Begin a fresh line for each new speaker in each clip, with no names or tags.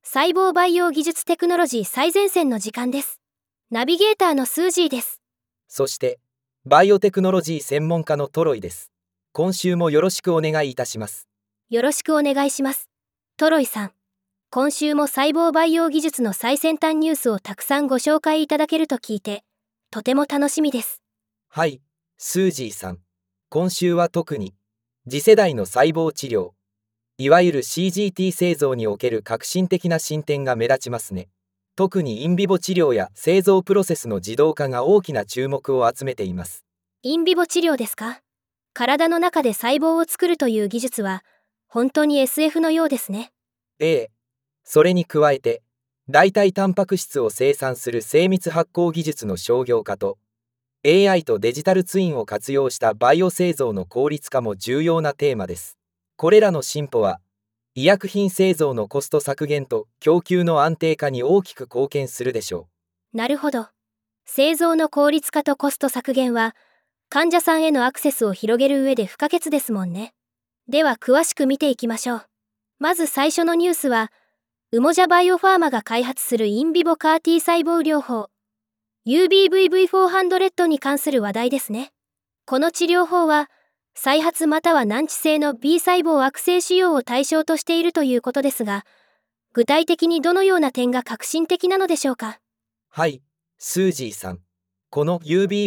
細胞培養技術テクノロジー最前線の時間です。ナビゲーターのスージーです。
そして、バイオテクノロジー専門家のトロイです。今週もよろしくお願いいたします。
よろしくお願いします。トロイさん、今週も細胞培養技術の最先端ニュースをたくさんご紹介いただけると聞いて、とても楽しみです。
はい、スージーさん。今週は特に、次世代の細胞治療、いわゆる CGT 製造における革新的な進展が目立ちますね。特にインビボ治療や製造プロセスの自動化が大きな注目を集めています。
インビボ治療ですか？体の中で細胞を作るという技術は、本当に SF のようですね。
ええ。それに加えて、代替タンパク質を生産する精密発酵技術の商業化と、AI とデジタルツインを活用したバイオ製造の効率化も重要なテーマです。これらの進歩は、医薬品製造のコスト削減と供給の安定化に大きく貢献するでしょ
う。なるほど。製造の効率化とコスト削減は、患者さんへのアクセスを広げる上で不可欠ですもんね。では詳しく見ていきましょう。まず最初のニュースは、ウモジャバイオファーマが開発するインビボカー T 細胞療法 UBVV400 に関する話題ですね。この治療法は再発または難治性の B 細胞悪性腫瘍を対象としているということですが、具体的にどのような点が革新的なのでしょうか？
はい、スージーさん。この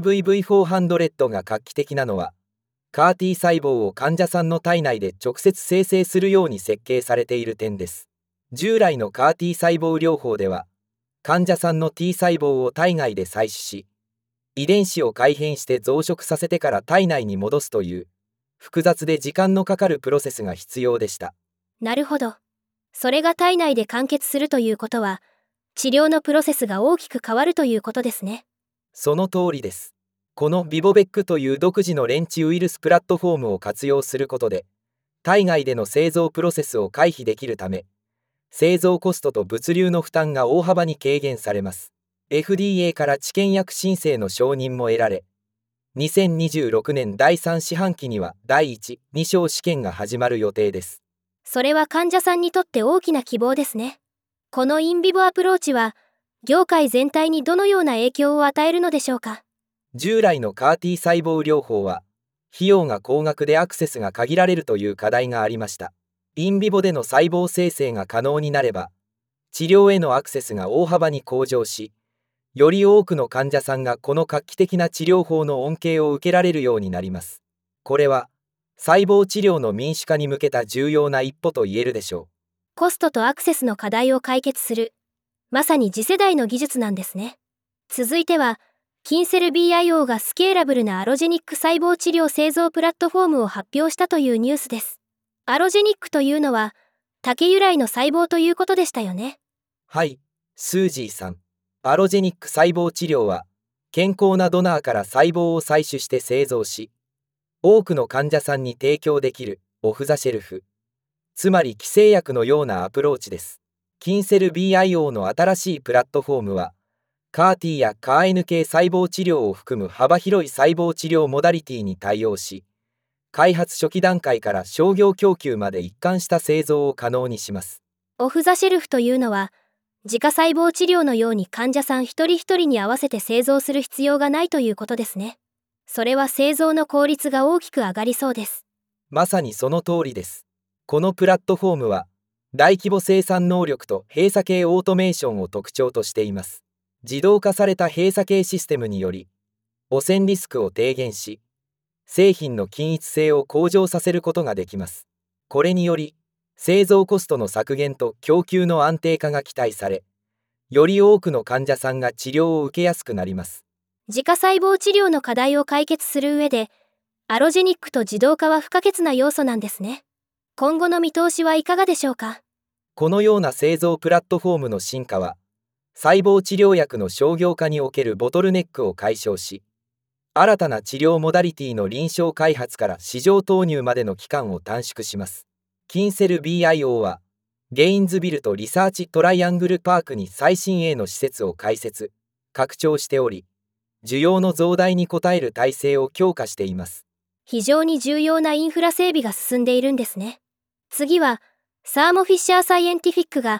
UBVV400 が画期的なのは、カー T 細胞を患者さんの体内で直接生成するように設計されている点です。従来のカー T 細胞療法では、患者さんの T 細胞を体外で採取し、遺伝子を改変して増殖させてから体内に戻すという、複雑で時間のかかるプロセスが必要でした。
なるほど。それが体内で完結するということは、治療のプロセスが大きく変わるということですね。
その通りです。このビボベックという独自のレンチウイルスプラットフォームを活用することで、体外での製造プロセスを回避できるため、製造コストと物流の負担が大幅に軽減されます。FDA から治験薬申請の承認も得られ、2026年第3四半期には第1、2章試験が始まる予定です。
それは患者さんにとって大きな希望ですね。このインビボアプローチは、業界全体にどのような影響を与えるのでしょうか？
従来のカー T 細胞療法は、費用が高額でアクセスが限られるという課題がありました。インビボでの細胞生成が可能になれば、治療へのアクセスが大幅に向上し、より多くの患者さんがこの画期的な治療法の恩恵を受けられるようになります。これは、細胞治療の民主化に向けた重要な一歩と言えるでしょう。
コストとアクセスの課題を解決する、まさに次世代の技術なんですね。続いては、キンセル BIO がスケーラブルなアロジェニック細胞治療製造プラットフォームを発表したというニュースです。アロジェニックというのは、竹由来の細胞ということでしたよね。
はい、スージーさん。アロジェニック細胞治療は、健康なドナーから細胞を採取して製造し、多くの患者さんに提供できるオフ・ザ・シェルフ、つまり既製薬のようなアプローチです。キンセル BIO の新しいプラットフォームは、カー T やカー N 系細胞治療を含む幅広い細胞治療モダリティに対応し、開発初期段階から商業供給まで一貫した製造を可能にします。
オフ・ザ・シェルフというのは、自家細胞治療のように患者さん一人一人に合わせて製造する必要がないということですね。それは製造の効率が大きく上がりそうです。
まさにその通りです。このプラットフォームは、大規模生産能力と閉鎖系オートメーションを特徴としています。自動化された閉鎖系システムにより、汚染リスクを低減し、製品の均一性を向上させることができます。これにより、製造コストの削減と供給の安定化が期待され、より多くの患者さんが治療を受けやすくなります。
自家細胞治療の課題を解決する上で、アロジェニックと自動化は不可欠な要素なんですね。今後の見通しはいかがでしょうか？
このような製造プラットフォームの進化は、細胞治療薬の商業化におけるボトルネックを解消し、新たな治療モダリティの臨床開発から市場投入までの期間を短縮します。キンセル BIO は、ゲインズビルとリサーチトライアングルパークに最新鋭の施設を開設、拡張しており、需要の増大に応える体制を強化しています。
非常に重要なインフラ整備が進んでいるんですね。次は、サーモフィッシャーサイエンティフィックが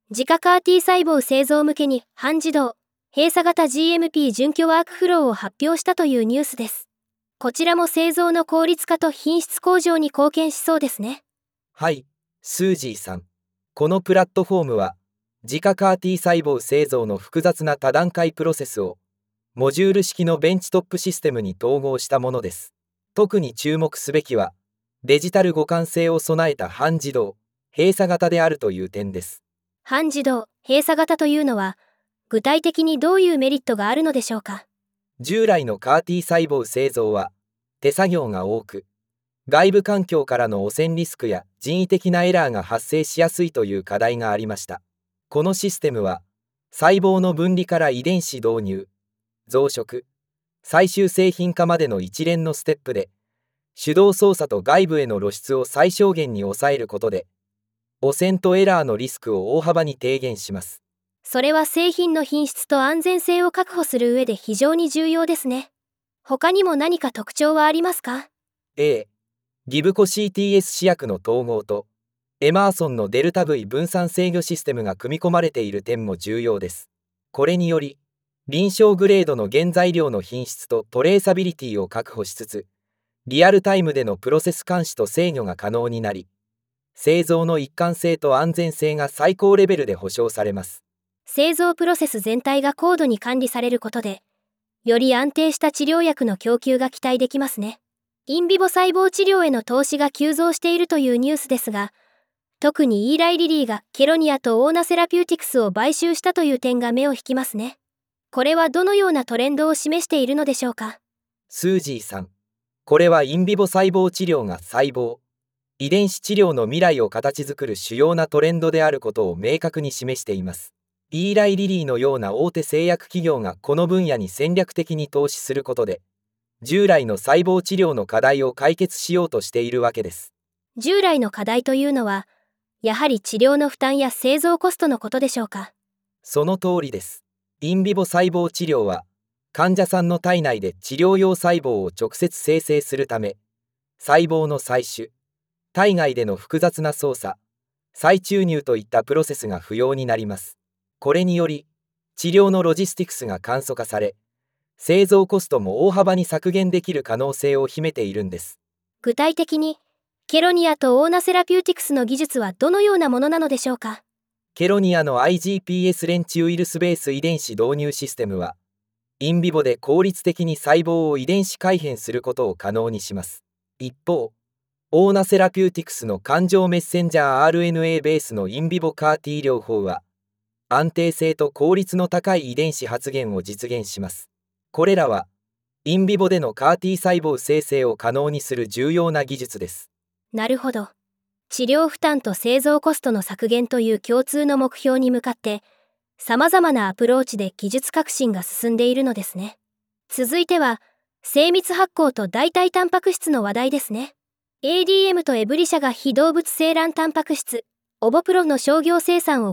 自家カー T 細胞製造向けに半自動、閉鎖型 GMP 準拠ワークフローを発表したというニュースです。こちらも製造の効率化と品質向上に貢献しそうですね。
はい、スージーさん。このプラットフォームは、自家カー T 細胞製造の複雑な多段階プロセスを、モジュール式のベンチトップシステムに統合したものです。特に注目すべきは、デジタル互換性を備えた半自動、閉鎖型であるという点です。
半自動、閉鎖型というのは、具体的にどういうメリットがあるのでしょうか。
従来のカー T 細胞製造は、手作業が多く、外部環境からの汚染リスクや人為的なエラーが発生しやすいという課題がありました。このシステムは、細胞の分離から遺伝子導入、増殖、最終製品化までの一連のステップで、手動操作と外部への露出を最小限に抑えることで、汚染とエラーのリスクを大幅に低減します。
それは製品の品質と安全性を確保する上で非常に重要ですね。他にも何か特徴はありますか？
A、ギブコ CTS 試薬の統合と、エマーソンのデルタ V 分散制御システムが組み込まれている点も重要です。これにより、臨床グレードの原材料の品質とトレーサビリティを確保しつつ、リアルタイムでのプロセス監視と制御が可能になり、製造の一貫性と安全性が最高レベルで保証されます。
製造プロセス全体が高度に管理されることで、より安定した治療薬の供給が期待できますね。インビボ細胞治療への投資が急増しているというニュースですが、特にイーライ・リリーがケロニアとオーナセラピューティクスを買収したという点が目を引きますね。これはどのようなトレンドを示しているのでしょうか。
スージーさん。これはインビボ細胞治療が細胞、遺伝子治療の未来を形作る主要なトレンドであることを明確に示しています。イーライ・リリーのような大手製薬企業がこの分野に戦略的に投資することで、従来の細胞治療の課題を解決しようとしているわけです。
従来の課題というのは、やはり治療の負担や製造コストのことでしょうか。
その通りです。インビボ細胞治療は、患者さんの体内で治療用細胞を直接生成するため、細胞の採取、体外での複雑な操作、再注入といったプロセスが不要になります。これにより、治療のロジスティクスが簡素化され、製造コストも大幅に削減できる可能性を秘めているんです。
具体的に、ケロニアとオーナセラピューティクスの技術はどのようなものなのでしょうか。
ケロニアの IGPS レンチウイルスベース遺伝子導入システムは、インビボで効率的に細胞を遺伝子改変することを可能にします。一方、オーナセラピューティクスの環状メッセンジャー RNA ベースのインビボカー T 療法は、安定性と効率の高い遺伝子発現を実現します。これらは、インビボでのカー T 細胞生成を可能にする重要な技術です。
なるほど。治療負担と製造コストの削減という共通の目標に向かって、様々なアプローチで技術革新が進んでいるのですね。続いては、精密発酵と代替タンパク質の話題ですね。ADM とエブリ社が非動物性卵タンパク質、オボプロの商業生産を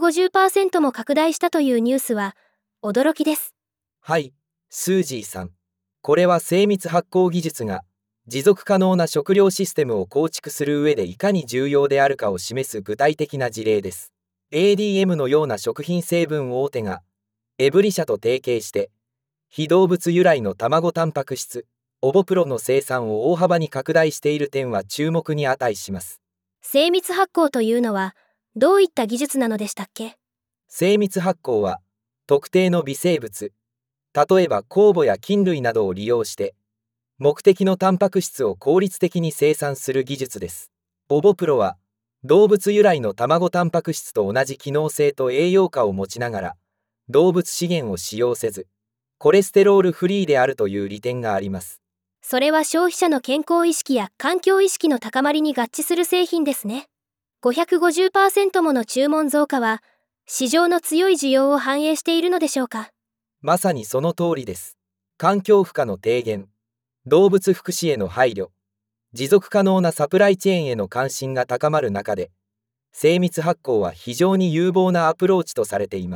550% も拡大したというニュースは、驚きです。
はい、スージーさん。これは精密発酵技術が、持続可能な食料システムを構築する上でいかに重要であるかを示す具体的な事例です。ADM のような食品成分大手が、エブリ社と提携して、非動物由来の卵タンパク質、オボプロの生産を大幅に拡大している点は注目に値します。
精密発酵というのは、どういった技術なのでしたっけ？
精密発酵は、特定の微生物、例えば酵母や菌類などを利用して、目的のタンパク質を効率的に生産する技術です。オボプロは、動物由来の卵タンパク質と同じ機能性と栄養価を持ちながら、動物資源を使用せず、コレステロールフリーであるという利点があります。
それは消費者の健康意識や環境意識の高まりに合致する製品ですね。550% もの注文増加は、市場の強い需要を反映しているのでしょうか。
まさにその通りです。環境負荷の低減、動物福祉への配慮、持続可能なサプライチェーンへの関心が高まる中で、精密発酵は非常に有望なアプローチとされています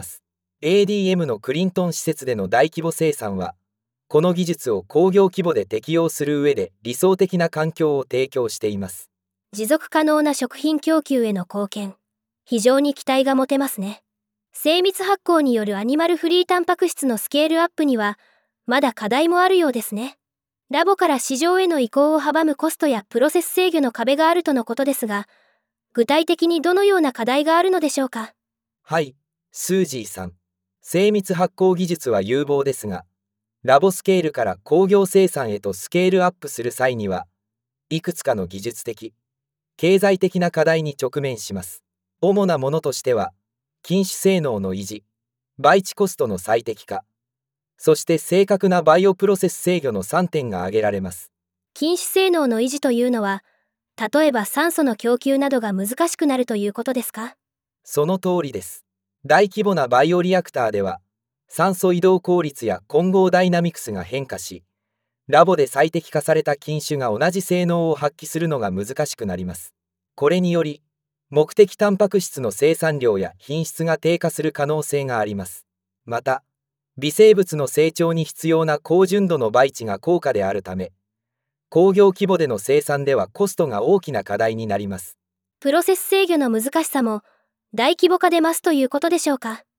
。ADM のクリントン施設での大規模生産は、この技術を工業規模で適用する上で理想的な環境を提供しています。
持続可能な食品供給への貢献。 非常に期待が持てますね。精密発酵によるアニマルフリータンパク質のスケールアップには、まだ課題もあるようですね。ラボから市場への移行を阻むコストやプロセス制御の壁があるとのことですが、具体的にどのような課題があるのでしょうか。
はい、スージーさん。精密発酵技術は有望ですが、ラボスケールから工業生産へとスケールアップする際には、いくつかの技術的、経済的な課題に直面します。主なものとしては、禁酒性能の維持、培地コストの最適化、そして正確なバイオプロセス制御の3点が挙げられます。
禁酒性能の維持というのは、例えば酸素の供給などが難しくなるということですか？
その通りです。大規模なバイオリアクターでは、酸素移動効率や混合ダイナミクスが変化し、ラボで最適化された禁酒が同じ性能を発揮するのが難しくなります。これにより、目的タンパク質の生産量や品質が低下する可能性があります。また、微生物の成長に必要な高純度の培地が高価であるため、工業規模での生産ではコストが大きな課題になります。
プロセス制御の難しさも大規模化で増すということでしょうか。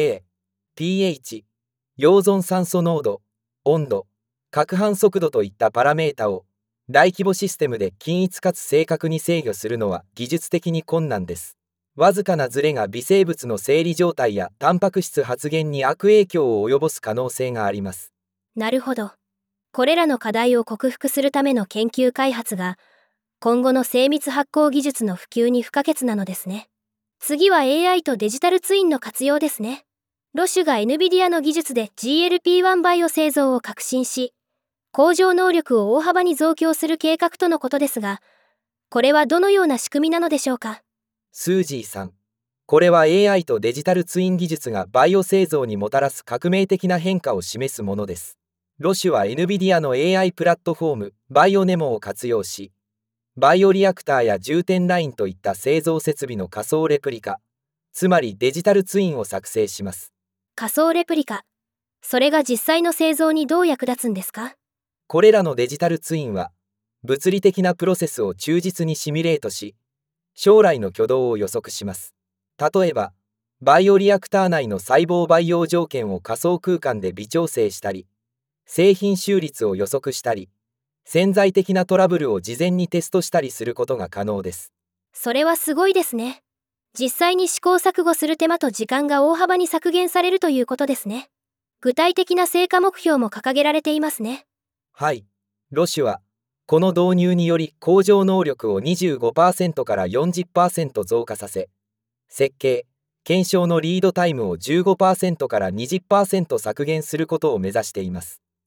pH、溶存酸素濃度、温度、攪拌速度といったパラメータを大規模システムで均一かつ正確に制御するのは技術的に困難です。わずかなズレが微生物の生理状態やタンパク質発現に悪影響を及ぼす可能性があります。
なるほど。これらの課題を克服するための研究開発が今後の精密発酵技術の普及に不可欠なのですね。次は AI とデジタルツインの活用ですね。ロシュが NVIDIA の技術で GLP-1 バイオ製造を革新し、工場能力を大幅に増強する計画とのことですが、これはどのような仕組みなのでしょうか。
スージーさん。これは AI とデジタルツイン技術がバイオ製造にもたらす革命的な変化を示すものです。ロシュは NVIDIA の AI プラットフォームバイオネモを活用し、バイオリアクターや充填ラインといった製造設備の仮想レプリカ、つまりデジタルツインを作成します。
仮想レプリカ。それが実際の製造にどう役立つんですか？
これらのデジタルツインは、物理的なプロセスを忠実にシミュレートし、将来の挙動を予測します。例えば、バイオリアクター内の細胞培養条件を仮想空間で微調整したり、製品収率を予測したり、潜在的なトラブルを事前にテストしたりすることが可能です。
それはすごいですね。実際に試行錯誤する手間と時間が大幅に削減されるということですね。具体的な成果目標も掲げられていますね。
はい、ロシュは、この導入により工場能力を 25% から 40% 増加させ、設計・検証のリードタイムを 15% から 20% 削減することを目指しています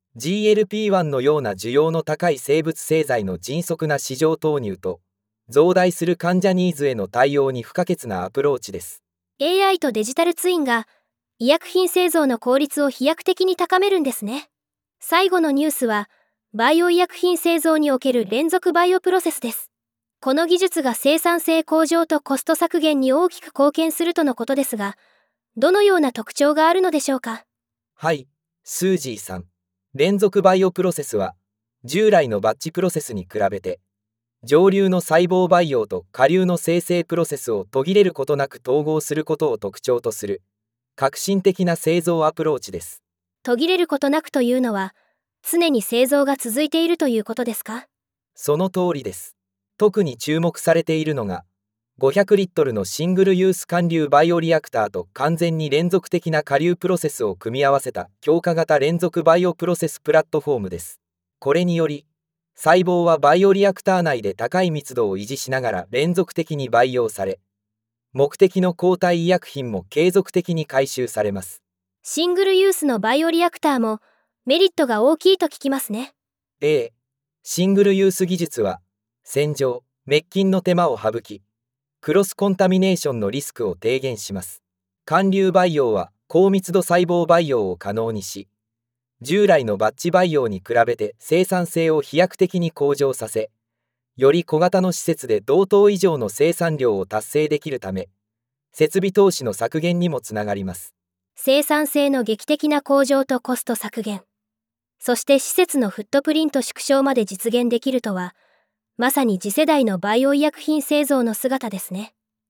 。GLP-1 のような需要の高い生物製剤の迅速な市場投入と、増大する患者ニーズへの対応に不可欠なアプローチです。
AI とデジタルツインが医薬品製造の効率を飛躍的に高めるんですね。最後のニュースは、バイオ医薬品製造における連続バイオプロセスです。この技術が生産性向上とコスト削減に大きく貢献するとのことですが、どのような特徴があるのでしょうか。
はい、スージーさん。連続バイオプロセスは、従来のバッチプロセスに比べて、上流の細胞培養と下流の生成プロセスを途切れることなく統合することを特徴とする、革新的な製造アプローチです。
途切れることなくというのは、常に製造が続いているということですか？
その通りです。特に注目されているのが、500リットルのシングルユース貫流バイオリアクターと完全に連続的な下流プロセスを組み合わせた強化型連続バイオプロセスプラットフォームです。これにより、細胞はバイオリアクター内で高い密度を維持しながら連続的に培養され、目的の抗体医薬品も継続的に回収されます。
シングルユースのバイオリアクターもメリットが大きいと聞きますね。
シングルユース技術は、洗浄・滅菌の手間を省き、クロスコンタミネーションのリスクを低減します。貫流培養は高密度細胞培養を可能にし、従来のバッチ培養に比べて生産性を飛躍的に向上させ、より小型の施設で同等以上の生産量を達成できるため、設備投資の削減にもつながります。
生産性の劇的な向上とコスト削減、そして施設のフットプリント縮小まで実現できるとは、まさに次世代のバイオ医薬品製造の姿ですね。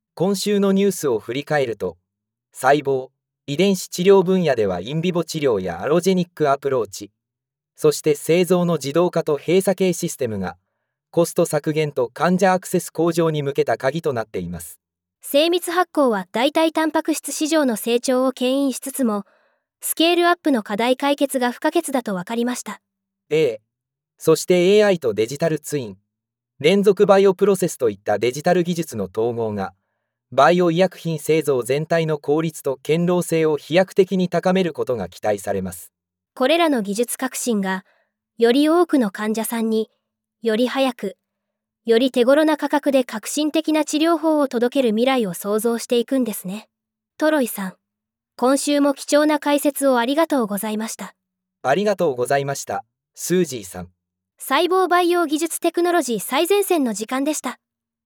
今週のニュースを振り返ると、細胞、遺伝子治療分野ではインビボ治療やアロジェニックアプローチ、そして製造の自動化と閉鎖系システムが、コスト削減と患者アクセス向上に向けた鍵となっています。
精密発酵は代替タンパク質市場の成長を牽引しつつも、スケールアップの課題解決が不可欠だと分かりました。
そして AI とデジタルツイン、連続バイオプロセスといったデジタル技術の統合が、バイオ医薬品製造全体の効率と堅牢性を飛躍的に高めることが期待されます。
これらの技術革新が、より多くの患者さんに、より早く、より手頃な価格で革新的な治療法を届ける未来を創造していくんですね。トロイさん、今週も貴重な解説をありがとうございました。
ありがとうございました、スージーさん。
細胞培養技術テクノロジー最前線の時間でした。